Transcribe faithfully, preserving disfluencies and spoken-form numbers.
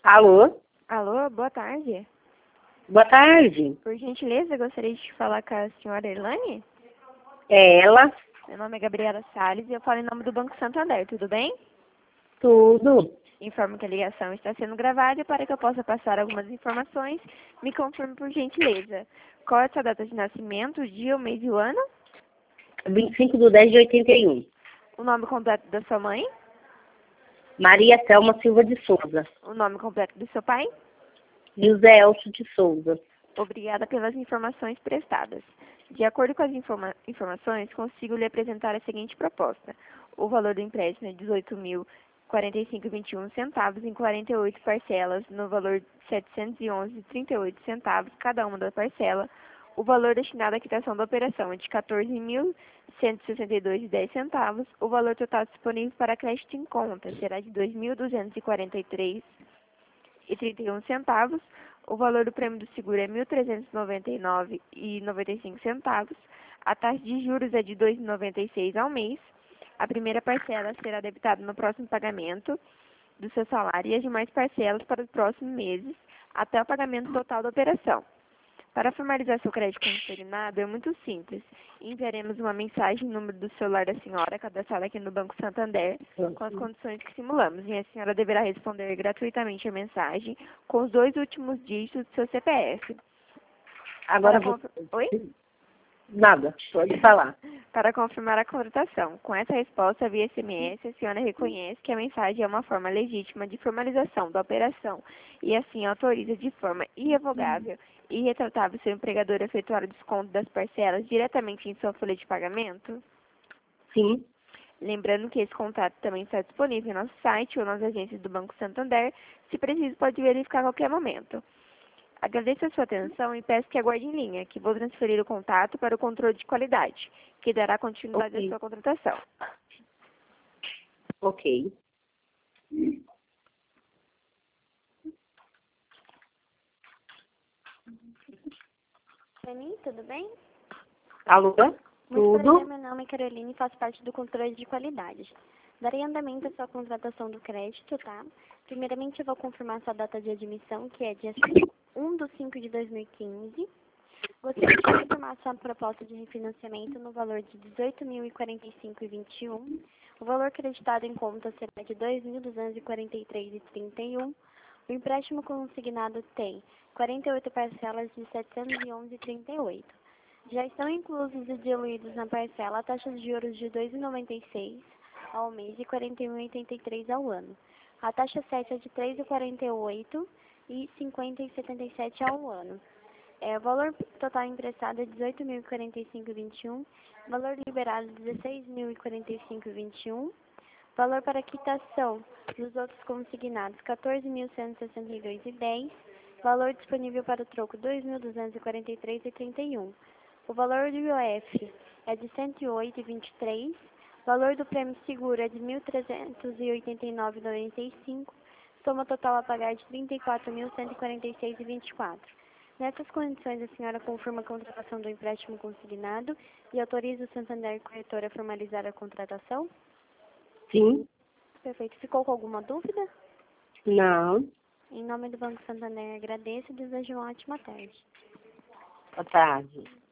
Alô? Alô, boa tarde. Boa tarde. Por gentileza, gostaria de falar com a senhora Irlane? É ela? Meu nome é Gabriela Salles e eu falo em nome do Banco Santander, tudo bem? Tudo. Informo que a ligação está sendo gravada para que eu possa passar algumas informações. Me confirme por gentileza. Qual é a sua data de nascimento, o dia, o mês e o ano? vinte e cinco de dez de oitenta e um. O nome completo da sua mãe? Maria Thelma Silva de Souza. O nome completo do seu pai? José Elcio de Souza. Obrigada pelas informações prestadas. De acordo com as informa informações, consigo lhe apresentar a seguinte proposta. O valor do empréstimo é dezoito mil quarenta e cinco vírgula vinte e um centavos em quarenta e oito parcelas, no valor de setecentos e onze vírgula trinta e oito centavos cada uma da parcela. O valor destinado à quitação da operação é de quatorze mil cento e sessenta e dois vírgula dez centavos. O valor total disponível para crédito em conta será de dois mil duzentos e quarenta e três reais e trinta e um centavos. O valor do prêmio do seguro é mil trezentos e noventa e nove reais e noventa e cinco centavos. A taxa de juros é de dois vírgula noventa e seis ao mês. A primeira parcela será debitada no próximo pagamento do seu salário e as demais parcelas para os próximos meses, até o pagamento total da operação. Para formalizar seu crédito consignado é muito simples. Enviaremos uma mensagem no número do celular da senhora, cadastrada aqui no Banco Santander, com as condições que simulamos. E a senhora deverá responder gratuitamente a mensagem com os dois últimos dígitos do seu C P F. Agora Para vou... conf- Oi? Nada, pode falar. Para confirmar a contratação. Com essa resposta via S M S, a senhora reconhece que a mensagem é uma forma legítima de formalização da operação e assim autoriza de forma irrevogável e irretratável seu empregador a efetuar o desconto das parcelas diretamente em sua folha de pagamento? Sim. Lembrando que esse contrato também está disponível em nosso site ou nas agências do Banco Santander. Se preciso, pode verificar a qualquer momento. Agradeço a sua atenção e peço que aguarde em linha, que vou transferir o contato para o controle de qualidade, que dará continuidade Ok. à sua contratação. Ok. Pra mim, tudo bem? Alô? Muito Tudo. prazer, meu nome é Caroline e faço parte do controle de qualidade. Darei andamento à sua contratação do crédito, tá? Primeiramente, eu vou confirmar sua data de admissão, que é dia um de cinco de dois mil e quinze. Gostaria de confirmar sua proposta de refinanciamento no valor de dezoito mil e quarenta e cinco reais e vinte e um centavos. O valor creditado em conta será de dois mil duzentos e quarenta e três reais e trinta e um centavos. O empréstimo consignado tem quarenta e oito parcelas de setecentos e onze reais e trinta e oito centavos. Já estão inclusos e diluídos na parcela taxas de juros de dois vírgula noventa e seis ao mês e quarenta e um vírgula oitenta e três ao ano. A taxa sete é de três vírgula quarenta e oito e cinquenta e setenta e sete ao ano. É, o valor total emprestado é dezoito mil e quarenta e cinco reais e vinte e um centavos. Valor liberado dezesseis mil e quarenta e cinco reais e vinte e um centavos. Valor para quitação dos outros consignados quatorze mil cento e sessenta e dois reais e dez centavos. Valor disponível para o troco dois mil duzentos e quarenta e três reais e trinta e um centavos. O valor do I O F é de cento e oito reais e vinte e três centavos. Valor do prêmio seguro é de mil trezentos e oitenta e nove reais e noventa e cinco centavos. Soma total a pagar de trinta e quatro mil cento e quarenta e seis reais e vinte e quatro centavos. Nessas condições, a senhora confirma a contratação do empréstimo consignado e autoriza o Santander Corretora a formalizar a contratação? Sim. Perfeito. Ficou com alguma dúvida? Não. Em nome do Banco Santander, agradeço e desejo uma ótima tarde. Boa tarde.